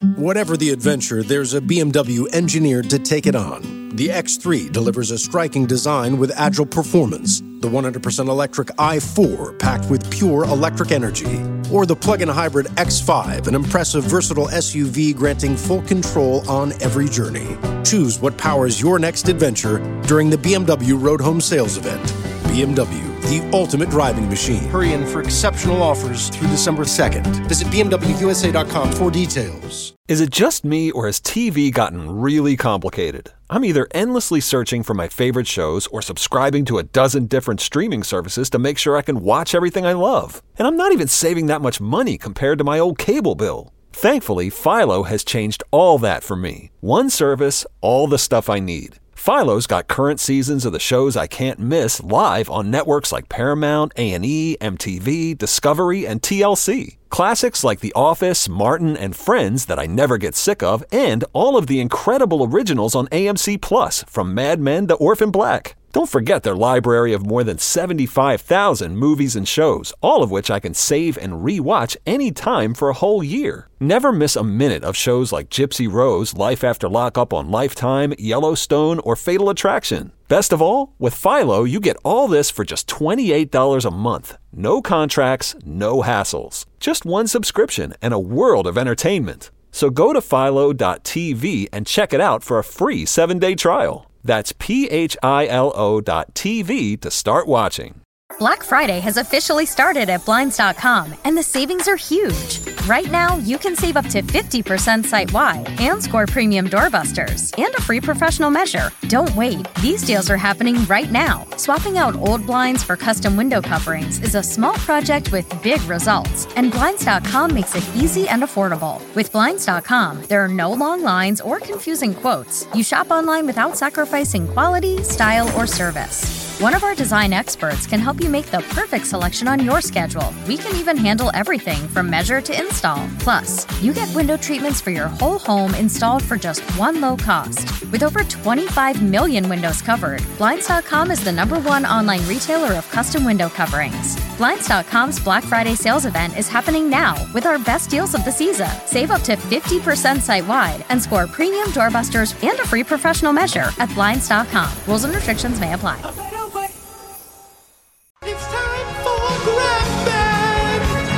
Whatever the adventure, there's a BMW engineered to take it on. The X3 delivers a striking design with agile performance. The 100% electric i4 packed with pure electric energy. Or the plug-in hybrid X5, an impressive versatile SUV granting full control on every journey. Choose what powers your next adventure during the BMW Road Home Sales Event. BMW, the ultimate driving machine. Hurry in for exceptional offers through December 2nd. Visit BMWUSA.com for details. Is it just me, or has TV gotten really complicated? I'm either endlessly searching for my favorite shows or subscribing to a dozen different streaming services to make sure I can watch everything I love. And I'm not even saving that much money compared to my old cable bill. Thankfully, Philo has changed all that for me. One service, all the stuff I need. Philo's got current seasons of the shows I can't miss live on networks like Paramount, A&E, MTV, Discovery, and TLC. Classics like The Office, Martin, and Friends that I never get sick of, and all of the incredible originals on AMC+, from Mad Men to Orphan Black. Don't forget their library of more than 75,000 movies and shows, all of which I can save and re-watch anytime for a whole year. Never miss a minute of shows like Gypsy Rose, Life After Lockup on Lifetime, Yellowstone, or Fatal Attraction. Best of all, with Philo, you get all this for just $28 a month. No contracts, no hassles. Just one subscription and a world of entertainment. So go to philo.tv and check it out for a free 7-day trial. That's philo.tv to start watching. Black Friday has officially started at Blinds.com, and the savings are huge. Right now, you can save up to 50% site-wide and score premium doorbusters and a free professional measure. Don't wait. These deals are happening right now. Swapping out old blinds for custom window coverings is a small project with big results, and Blinds.com makes it easy and affordable. With Blinds.com, there are no long lines or confusing quotes. You shop online without sacrificing quality, style, or service. One of our design experts can help you make the perfect selection on your schedule. We can even handle everything from measure to install. Plus, you get window treatments for your whole home installed for just one low cost. With over 25 million windows covered, Blinds.com is the #1 online retailer of custom window coverings. Blinds.com's Black Friday sales event is happening now with our best deals of the season. Save up to 50% site-wide and score premium doorbusters and a free professional measure at Blinds.com. Rules and restrictions may apply. It's time for Grab Bag.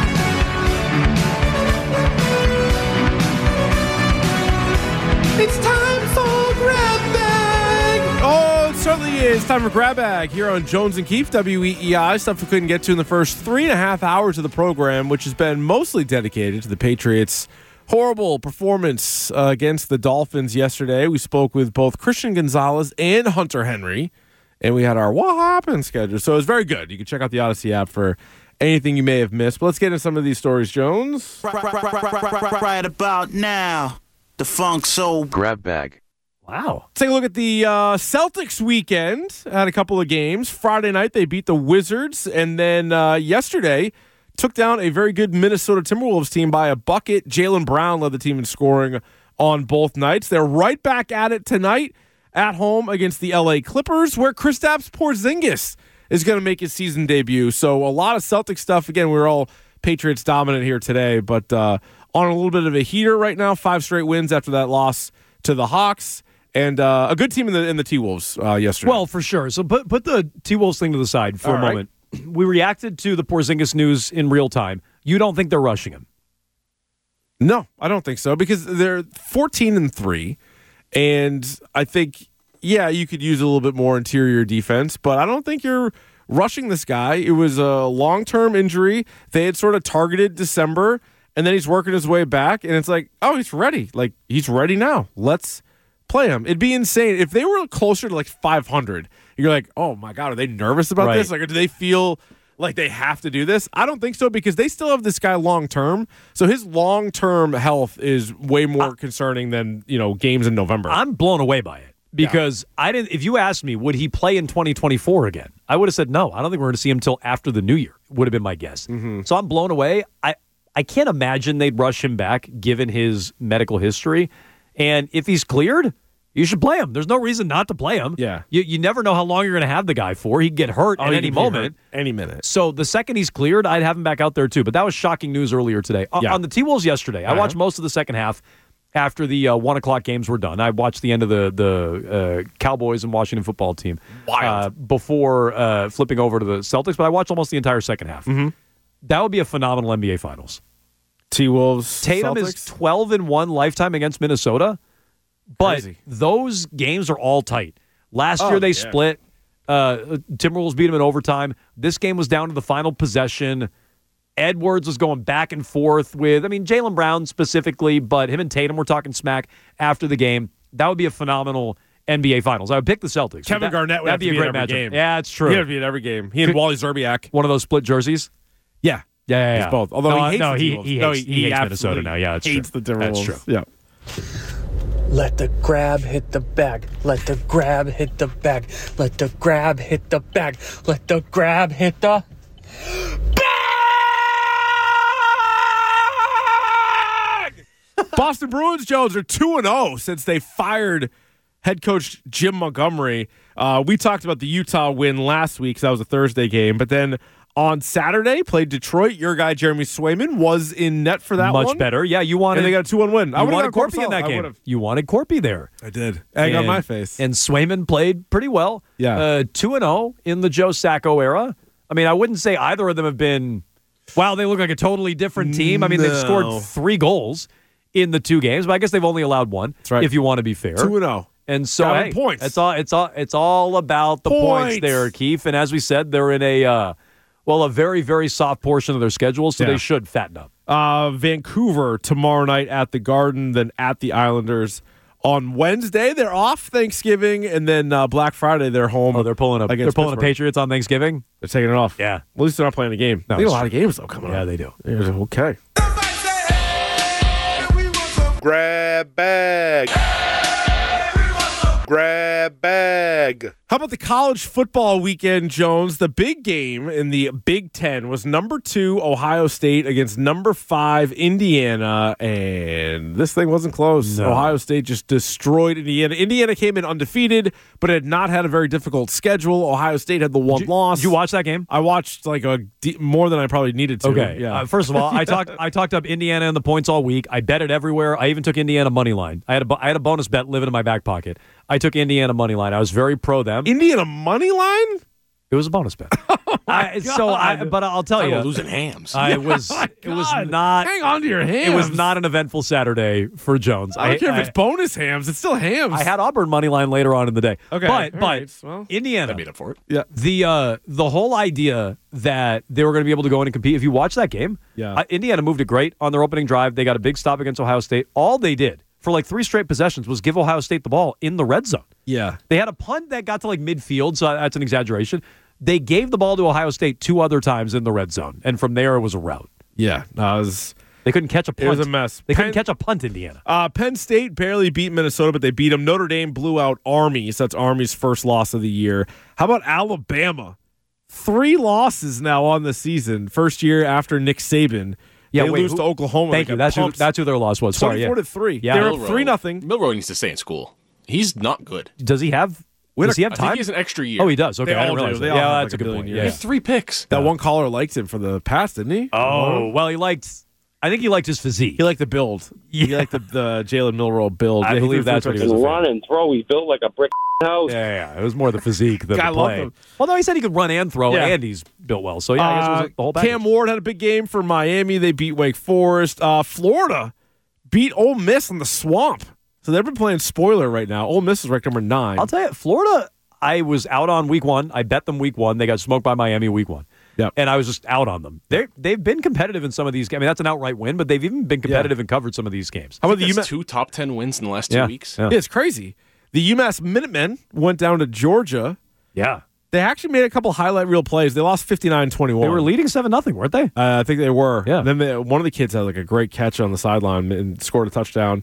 It's time for Grab Bag. Oh, it certainly is. Time for Grab Bag here on Jones and Keefe, WEEI. Stuff we couldn't get to in the first 3.5 hours of the program, which has been mostly dedicated to the Patriots' horrible performance against the Dolphins yesterday. We spoke with both Christian Gonzalez and Hunter Henry, and we had our What Happened schedule. So it was very good. You can check out the Odyssey app for anything you may have missed. But let's get into some of these stories, Jones. Right about now, the Funk Soul Grab Bag. Wow. Let's take a look at the Celtics weekend. Had a couple of games. Friday night, they beat the Wizards. And then yesterday, took down a very good Minnesota Timberwolves team by a bucket. Jaylen Brown led the team in scoring on both nights. They're right back at it tonight at home against the LA Clippers, where Kristaps Porzingis is going to make his season debut. So a lot of Celtic stuff. Again, we're all Patriots dominant here today, but on a little bit of a heater right now. 5 straight wins after that loss to the Hawks, and a good team in the T-Wolves yesterday. Well, for sure. So put the T-Wolves thing to the side for a moment. We reacted to the Porzingis news in real time. You don't think they're rushing him? No, I don't think so, because they're 14-3. And I think, yeah, you could use a little bit more interior defense, but I don't think you're rushing this guy. It was a long-term injury. They had sort of targeted December, and then he's working his way back, and it's like, oh, he's ready. Like, he's ready now. Let's play him. It'd be insane. If they were closer to, like, 500, you're like, oh, my God, are they nervous about this? Like, or do they feel like they have to do this? I don't think so, because they still have this guy long-term. So his long-term health is way more concerning than, games in November. I'm blown away by it, because if you asked me, would he play in 2024 again? I would have said no. I don't think we're going to see him until after the new year, would have been my guess. Mm-hmm. So I'm blown away. I can't imagine they'd rush him back given his medical history. And if he's cleared, you should play him. There's no reason not to play him. Yeah. You never know how long you're going to have the guy for. He could get hurt at any moment. Any minute. So the second he's cleared, I'd have him back out there too. But that was shocking news earlier today. On the T-Wolves yesterday, I watched most of the second half. after the 1 o'clock games were done. I watched the end of the Cowboys and Washington football team before flipping over to the Celtics, but I watched almost the entire second half. Mm-hmm. That would be a phenomenal NBA Finals. T-Wolves, Tatum Celtics? is 12-1 lifetime against Minnesota, but Crazy. those games are all tight. Last year they split. Timberwolves beat them in overtime. This game was down to the final possession. Edwards was going back and forth with, Jaylen Brown specifically, but him and Tatum were talking smack after the game. That would be a phenomenal NBA Finals. I would pick the Celtics. Kevin Garnett would have to be at every game. Yeah, it's true. He'd have to be at every game. He and Wally Zerbiak. One of those split jerseys? Yeah. Yeah. It's both. Although he hates the Timberwolves. He hates Minnesota now. Yeah, it's hates true. the Timberwolves. That's true. Yeah. Let the grab hit the bag. Let the grab hit the bag. Let the grab hit the bag. Let the grab hit the bag! Boston Bruins, Jones, are 2-0 since they fired head coach Jim Montgomery. We talked about the Utah win last week because that was a Thursday game. But then on Saturday, played Detroit. Your guy, Jeremy Swayman, was in net for that one. Much better. Yeah, you wanted. And they got a 2-1 win. You wanted Corpy in that game. You wanted Corpy there. I did. Egg on my face. And Swayman played pretty well. Yeah. 2-0 in the Joe Sacco era. I wouldn't say either of them have been, wow, they look like a totally different team. They've scored 3 goals in the 2 games, but I guess they've only allowed 1. That's right. If you want to be fair. 2-0. And so, points. It's all about the points there, Keith. And as we said, they're in a very, very soft portion of their schedule, so they should fatten up. Vancouver tomorrow night at the Garden, then at the Islanders. On Wednesday, they're off Thanksgiving, and then Black Friday, they're home. Oh, they're pulling up. They're pulling the Patriots on Thanksgiving. They're taking it off. Yeah. Well, at least they're not playing a game. No, they got a lot of games though coming up. Yeah, they do. Okay. Grab bag. Grab bag. How about the college football weekend, Jones? The big game in the Big Ten was number 2 Ohio State against number 5 Indiana, and this thing wasn't close. No. Ohio State just destroyed Indiana. Indiana came in undefeated, but had not had a very difficult schedule. Ohio State had the one loss. Did you watch that game? I watched more than I probably needed to. Okay. Yeah. First of all, I talked up Indiana and the points all week. I bet it everywhere. I even took Indiana money line. I had a bonus bet living in my back pocket. I took Indiana money line. I was very pro them. Indiana money line? It was a bonus bet. But I'll tell you, losing hams. It was not. Hang on to your hams. It was not an eventful Saturday for Jones. I don't care if it's bonus hams. It's still hams. I had Auburn money line later on in the day. Okay, but right. Well, Indiana, I made up for it. Yeah. The whole idea that they were going to be able to go in and compete. If you watch that game, Indiana moved it great on their opening drive. They got a big stop against Ohio State. All they did for like 3 straight possessions was give Ohio State the ball in the red zone. Yeah. They had a punt that got to like midfield, so that's an exaggeration. They gave the ball to Ohio State 2 other times in the red zone, and from there it was a rout. Yeah. They couldn't catch a punt. It was a mess. They couldn't catch a punt, Indiana. Penn State barely beat Minnesota, but they beat them. Notre Dame blew out Army, so that's Army's first loss of the year. How about Alabama? 3 losses now on the season. First year after Nick Saban. Yeah, they lose to Oklahoma. Thank you. That's who their loss was. Sorry, 24-3. Yeah. They're up 3-0. Milroe needs to stay in school. He's not good. Does he have time? I think he has an extra year. Oh, he does. Okay, They I all didn't realize do. They that. all Yeah, have that's like a a good billion point. years. He has 3 picks. That one caller liked him for the pass, didn't he? Oh, well, he liked his physique. He liked the build. Yeah. He liked the Jalen Milroe build. I believe that's what he was. Run and throw. He's built like a brick house. Yeah. It was more the physique than Guy the loved play. him. Well, no, he said he could run and throw, and he's built well. So, yeah, I guess it was the whole package. Cam Ward had a big game for Miami. They beat Wake Forest. Florida beat Ole Miss in the Swamp. So they've been playing spoiler right now. Ole Miss is ranked number 9. I'll tell you, Florida, I was out on week 1. I bet them week 1. They got smoked by Miami week 1. Yep. And I was just out on them. They've been competitive in some of these games. I mean, that's an outright win, but they've even been competitive and covered some of these games. How about the UMass? 2 top 10 wins in the last 2 weeks. Yeah. Yeah, it's crazy. The UMass Minutemen went down to Georgia. Yeah. They actually made a couple highlight reel plays. They lost 59-21. They were leading 7-0, weren't they? I think they were. Yeah. And then one of the kids had like a great catch on the sideline and scored a touchdown.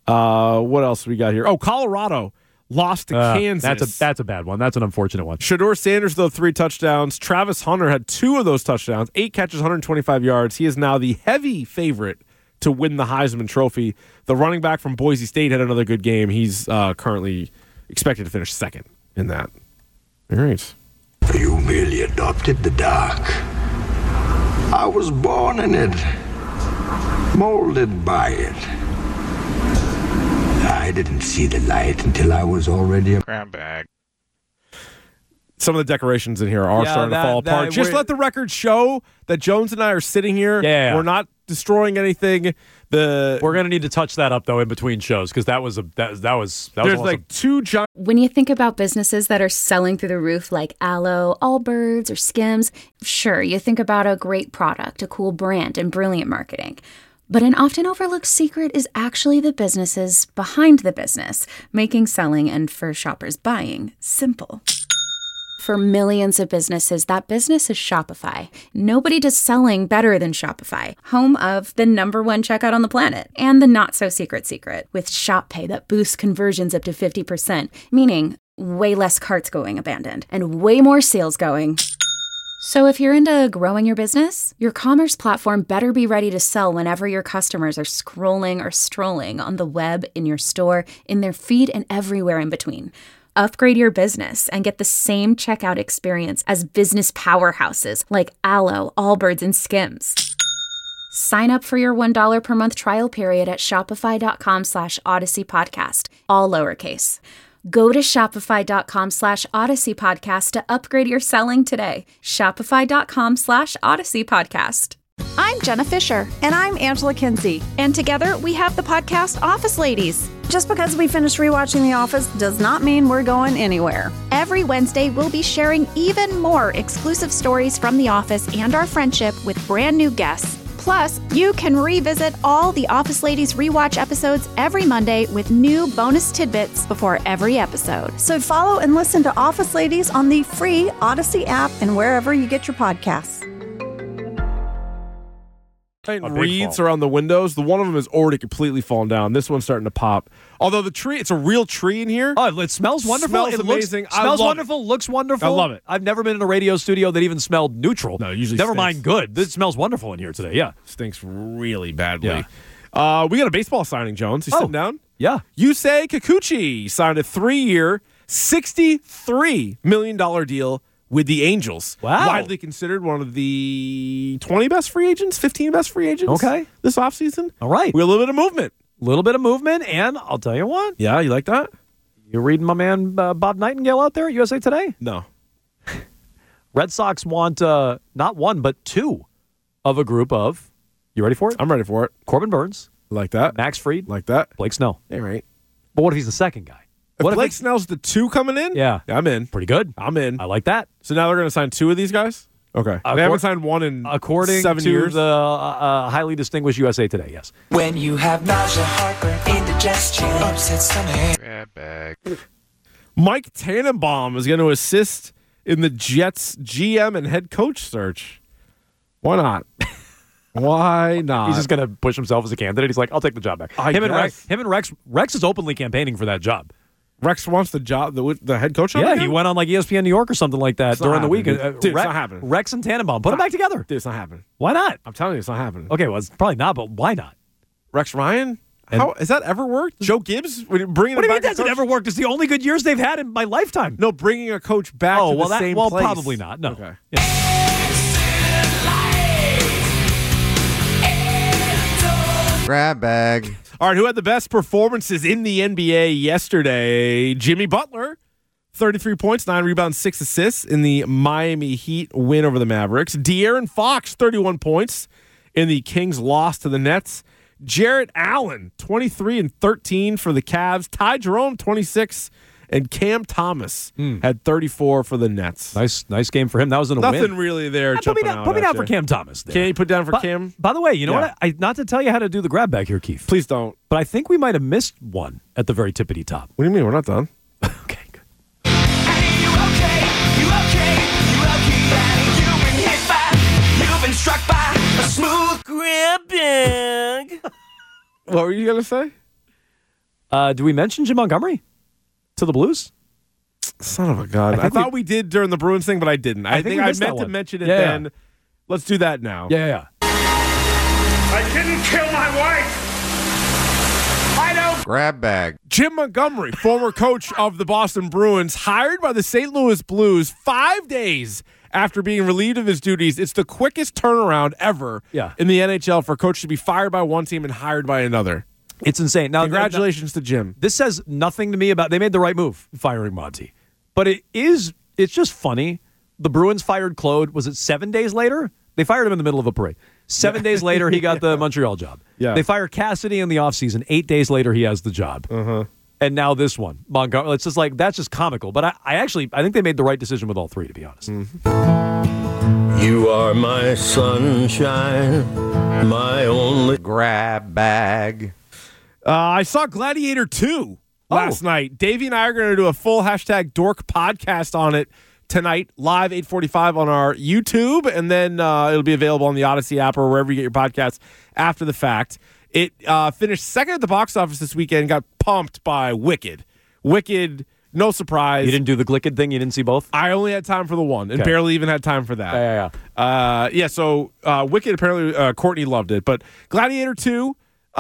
What else we got here? Oh, Colorado lost to Kansas. That's a bad one. That's an unfortunate one. Shedeur Sanders, though, 3 touchdowns. Travis Hunter had 2 of those touchdowns, 8 catches, 125 yards. He is now the heavy favorite to win the Heisman Trophy. The running back from Boise State had another good game. He's currently expected to finish second in that. All right. You merely adopted the dark. I was born in it, molded by it. didn't see the light until I was already a Grab bag. Some of the decorations in here are starting to fall apart. Just let the record show that Jones and I are sitting here. Yeah. We're not destroying anything. We're going to need to touch that up, though, in between shows, because that was There's awesome. like two giant. When you think about businesses that are selling through the roof like Aloe, Allbirds, or Skims, sure, you think about a great product, a cool brand, and brilliant marketing. But an often overlooked secret is actually the businesses behind the business, making selling and for shoppers buying simple. For millions of businesses, that business is Shopify. Nobody does selling better than Shopify, home of the #1 checkout on the planet and the not-so-secret secret with Shop Pay that boosts conversions up to 50%, meaning way less carts going abandoned and way more sales going. So if you're into growing your business, your commerce platform better be ready to sell whenever your customers are scrolling or strolling on the web, in your store, in their feed, and everywhere in between. Upgrade your business and get the same checkout experience as business powerhouses like Aloe, Allbirds, and Skims. Sign up for your $1 per month trial period at shopify.com/Odyssey Podcast, all lowercase. Go to shopify.com/Odyssey Podcast to upgrade your selling today. Shopify.com/Odyssey Podcast. I'm Jenna Fisher. And I'm Angela Kinsey. And together we have the podcast Office Ladies. Just because we finished rewatching The Office does not mean we're going anywhere. Every Wednesday, we'll be sharing even more exclusive stories from The Office and our friendship with brand new guests. Plus, you can revisit all the Office Ladies rewatch episodes every Monday with new bonus tidbits before every episode. So follow and listen to Office Ladies on the free Odyssey app and wherever you get your podcasts. Reeds around the windows. The one of them has already completely fallen down. This one's starting to pop. Although the tree, it's a real tree in here. Oh, it smells wonderful. It smells amazing. Smells wonderful. Looks wonderful. I love it. I've never been in a radio studio that even smelled neutral. No, usually never stinks. mind good. This smells wonderful in here today. Yeah, stinks really badly. Yeah. We got a baseball signing, Jones. You sitting down? Yeah. Yusei Kikuchi signed a 3-year, $63 million deal with the Angels. Wow. Widely considered one of the 20 best free agents, 15 best free agents this offseason. All right. We have a little bit of movement. And I'll tell you what. Yeah, you like that? You reading my man Bob Nightingale out there at USA Today? No. Red Sox want not one, but two of a group of, you ready for it? I'm ready for it. Corbin Burns. Like that. Max Fried. Like that. Blake Snell. All right. But what if he's the second guy? If Blake Snell's the 2 coming in? Yeah. I'm in. Pretty good. I'm in. I like that. So now they're going to sign 2 of these guys? Okay. They haven't signed one in according 7 to years. the highly distinguished USA Today, yes. When you have nausea, heartburn, indigestion, upset stomach. Grab bag. Mike Tannenbaum is going to assist in the Jets GM and head coach search. Why not? Why not? He's just going to push himself as a candidate. He's like, I'll take the job back. Him and Rex is openly campaigning for that job. Rex wants the job, the head coach. Yeah, he went on like ESPN New York or something like that during the week. Dude, it's not happening. Rex and Tannenbaum, put them back together. Dude, it's not happening. Why not? I'm telling you, it's not happening. Okay, well, it's probably not, but why not? Rex Ryan? How has that ever worked? Joe Gibbs? Bringing what do you mean that's ever worked? It's the only good years they've had in my lifetime. No, bringing a coach back to the same place. Probably not. No. Okay. Yeah. Grab bag. All right, who had the best performances in the NBA yesterday? Jimmy Butler, 33 points, 9 rebounds, 6 assists in the Miami Heat win over the Mavericks. De'Aaron Fox, 31 points in the Kings loss to the Nets. Jarrett Allen, 23 and 13 for the Cavs. Ty Jerome, 26, and Cam Thomas had 34 for the Nets. Nice game for him. That was in a win. Nothing really there. Put me down for Cam Thomas. There. Can you put down for Cam? By the way, you know what? Not to tell you how to do the grab bag here, Keith. Please don't. But I think we might have missed one at the very tippity top. What do you mean? We're not done. Okay, good. You've been struck by a smooth grab bag. What were you going to say? Do we mention Jim Montgomery to the Blues? Son of a gun. I thought we did during the Bruins thing, but I didn't. I think I meant to mention it then. Yeah. Let's do that now. Yeah. I didn't kill my wife. I don't. Grab bag. Jim Montgomery, former coach of the Boston Bruins, hired by the St. Louis Blues 5 days after being relieved of his duties. It's the quickest turnaround ever in the NHL for a coach to be fired by one team and hired by another. It's insane. Now, congratulations to Jim. This says nothing to me about. They made the right move firing Monty, but it's just funny. The Bruins fired Claude. Was it 7 days later? They fired him in the middle of a parade. 7 days later, he got the Montreal job. Yeah. They fire Cassidy in the offseason. 8 days later, he has the job. And now this one, Montgomery. It's just like, that's just comical. But I think they made the right decision with all three, to be honest. You are my sunshine, my only grab bag. I saw Gladiator 2 last night. Davey and I are going to do a full #Dork podcast on it tonight, live 8:45 on our YouTube, and then it'll be available on the Odyssey app or wherever you get your podcasts after the fact. It finished second at the box office this weekend, got pumped by Wicked. Wicked, no surprise. You didn't do the Glicked thing? You didn't see both? I only had time for the one, and barely even had time for that. Yeah. So Wicked, apparently Courtney loved it, but Gladiator 2,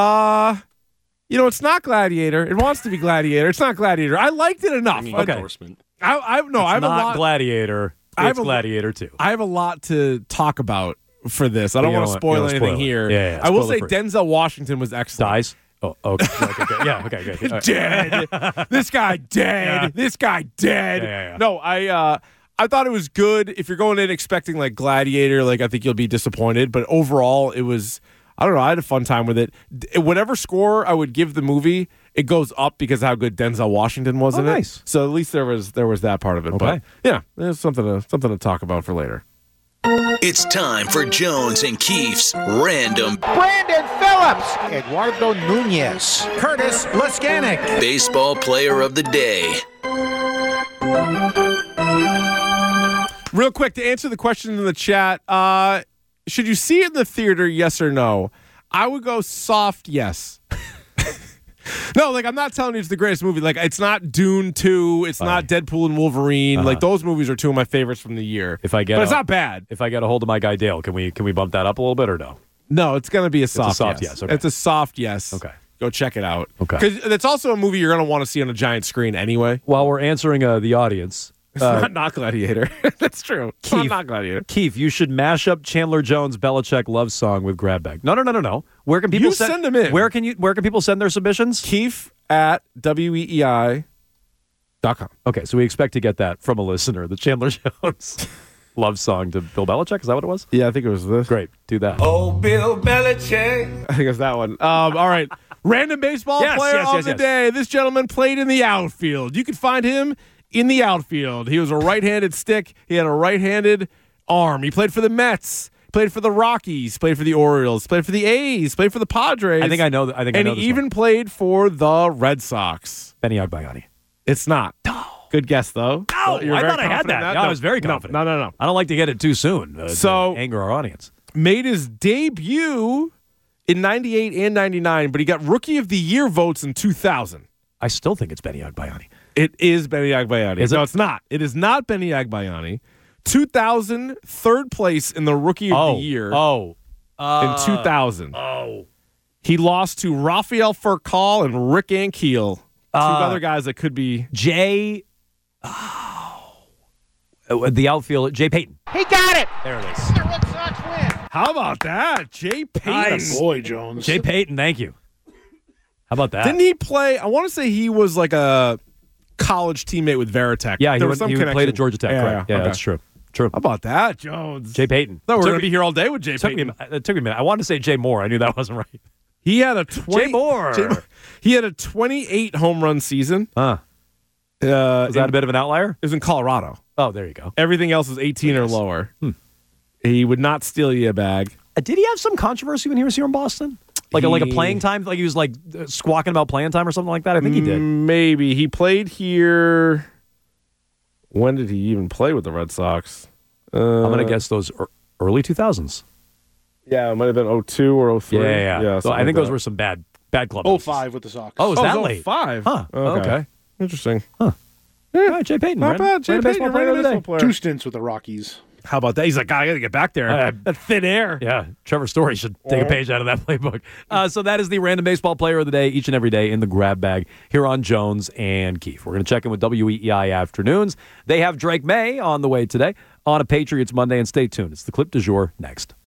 it's not Gladiator. It wants to be Gladiator. It's not Gladiator. I liked it enough. Endorsement. I have a lot. Gladiator. It's Gladiator 2. I have a lot to talk about for this. I don't want to spoil anything here. Yeah, I will say Denzel Washington was excellent. Dies? Oh, okay. Yeah, okay, good. Right. Dead. This guy dead. Yeah. This guy dead. Yeah. No, I thought it was good. If you're going in expecting like Gladiator, like I think you'll be disappointed. But overall, it was, I don't know, I had a fun time with it. Whatever score I would give the movie, it goes up because of how good Denzel Washington was in nice. it. So at least there was that part of it. Okay. But yeah, there's something to talk about for later. It's time for Jones and Keefe's Random Brandon Phillips, Eduardo Nunez, Curtis Laskanik, Baseball Player of the Day. Real quick, to answer the question in the chat, should you see it in the theater, yes or no? I would go soft yes. No, like I'm not telling you it's the greatest movie. Like it's not Dune 2, it's not Deadpool and Wolverine. Like those movies are two of my favorites from the year. But it's not bad. If I get a hold of my guy Dale, can we bump that up a little bit or no? No, it's going to be a soft yes. Okay. It's a soft yes. Okay. Go check it out. Okay. Because it's also a movie you're going to want to see on a giant screen anyway. While we're answering the audience. It's not Gladiator. That's true. Keith, not Gladiator. Keith, you should mash up Chandler Jones' Belichick love song with Grab Bag. No. Where can people send them in? Where can people send their submissions? Keith at weei.com. Okay, so we expect to get that from a listener. The Chandler Jones love song to Bill Belichick. Is that what it was? Yeah, I think it was this. Great. Do that. Oh, Bill Belichick. I think it's that one. All right. Random baseball player of the day. This gentleman played in the outfield. You could find him in the outfield. He was a right-handed stick. He had a right-handed arm. He played for the Mets. Played for the Rockies. Played for the Orioles. Played for the A's. Played for the Padres. I think I know. And he even played for the Red Sox. Benny Agbayani. It's not. No. Good guess, though. No, I thought I had that. No, I was very confident. No. I don't like to get it too soon to anger our audience. Made his debut in 98 and 99, but he got Rookie of the Year votes in 2000. I still think it's Benny Agbayani. It is Benny Agbayani. No, it's not. It is not Benny Agbayani. 2000, third place in the Rookie of the Year. In 2000. He lost to Rafael Furcal and Rick Ankiel. Two other guys that could be. The outfield, Jay Payton. He got it. There it is. The Red Sox win. How about that? Jay Payton. Nice. Boy, Jones. Jay Payton, thank you. How about that? Didn't he play? I want to say he was like a college teammate with Veritech. Yeah, he played at Georgia Tech. Yeah, okay. That's true. True. How about that, Jones? Jay Payton. No, we're going to be here all day with Jay Payton. It took me a minute. I wanted to say Jay Moore. I knew that wasn't right. He had a Jay Moore. He had a 28 home run season. Was that a bit of an outlier? It was in Colorado. Oh, there you go. Everything else is 18 or lower. He would not steal you a bag. Did he have some controversy when he was here in Boston? Like a playing time? Like he was like squawking about playing time or something like that? I think he did. Maybe. He played here. When did he even play with the Red Sox? I'm going to guess those early 2000s. Yeah, it might have been 02 or 03. Yeah. So I think those were some bad club. 05 with the Sox. Oh, was that late? 05. Huh. Okay. Interesting. Huh. Yeah. All right, Jay Payton. Not bad. Jay Payton, baseball player. 2 stints with the Rockies. How about that? He's like, I got to get back there. That thin air. Yeah, Trevor Story should take a page out of that playbook. So that is the random baseball player of the day each and every day in the grab bag here on Jones and Keefe. We're going to check in with WEEI Afternoons. They have Drake May on the way today on a Patriots Monday, and stay tuned. It's the clip du jour next.